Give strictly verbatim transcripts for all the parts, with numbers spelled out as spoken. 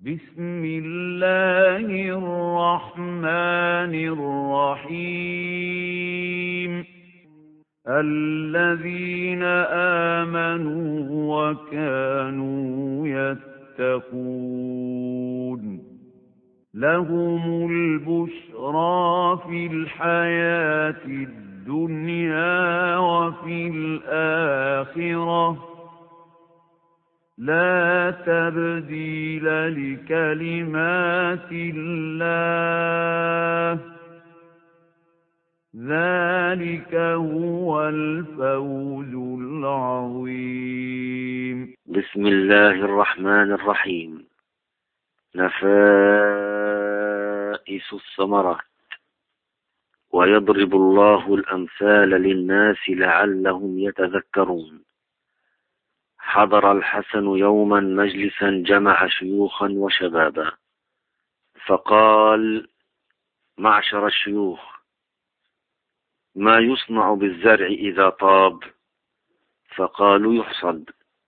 بسم الله الرحمن الرحيم الذين آمنوا وكانوا يتقون لهم البشرى في الحياة الدنيا وفي الآخرة لا تبديل لكلمات الله ذلك هو الفوز العظيم. بسم الله الرحمن الرحيم. نفائس الثمرات. ويضرب الله الأمثال للناس لعلهم يتذكرون. حضر الحسن يوما مجلسا جمع شيوخا وشبابا، فقال: معشر الشيوخ، ما يصنع بالزرع إذا طاب؟ فقالوا: يحصد.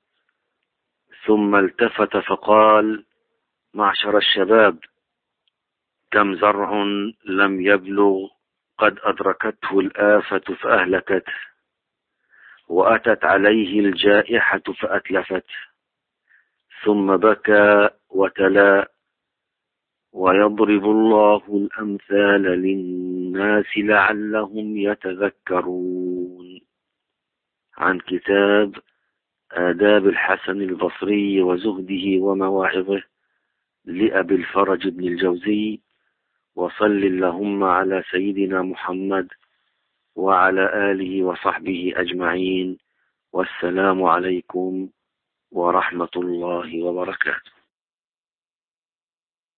ثم التفت فقال: معشر الشباب، كم زرع لم يبلغ قد أدركته الآفة فأهلكته، وأتت عليه الجائحة فأتلفته. ثم بكى وتلا: ويضرب الله الأمثال للناس لعلهم يتذكرون. عن كتاب آداب الحسن البصري وزهده ومواعظه لأبي الفرج بن الجوزي. وصل اللهم على سيدنا محمد وعلى آله وصحبه أجمعين، والسلام عليكم ورحمة الله وبركاته.